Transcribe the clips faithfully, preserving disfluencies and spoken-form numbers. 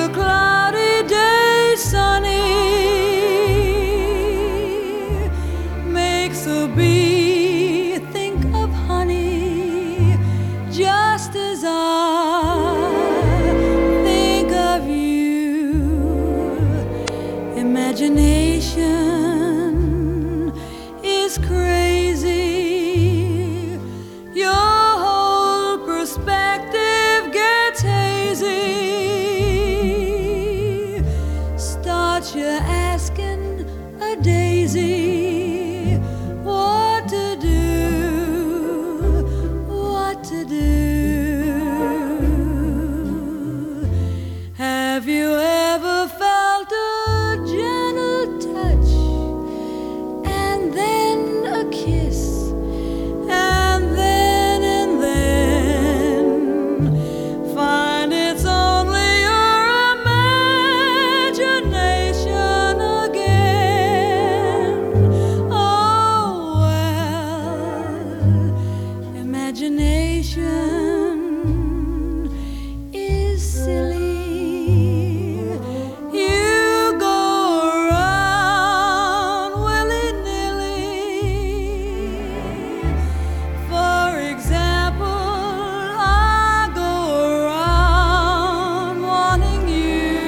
a cloudy day sunny makes a bee think of honey, just as I think of you. Imagination is crazy. Your whole perspective gets hazy. Start you asking a daisy what to do, what to do. Have you ever felt a gentle touch and then a kiss, and then and then find it's only your imagination again? Oh well, imagination is silly. You go around willy-nilly. For example, I go around wanting you,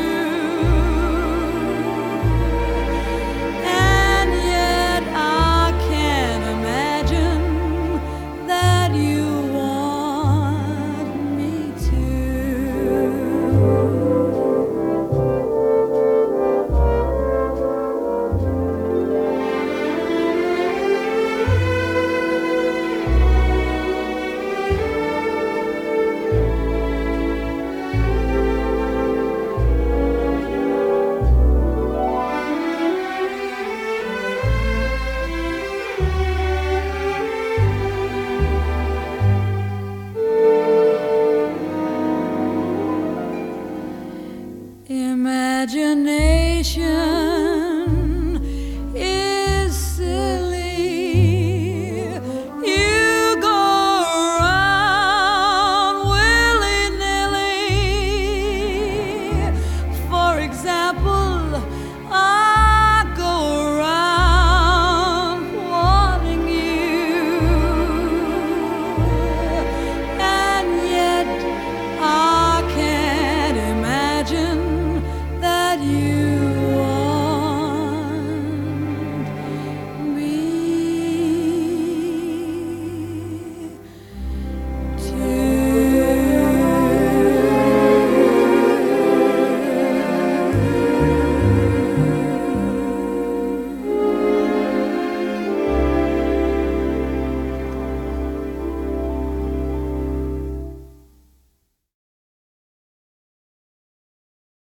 and yet I can't imagine that you want me to. Imagination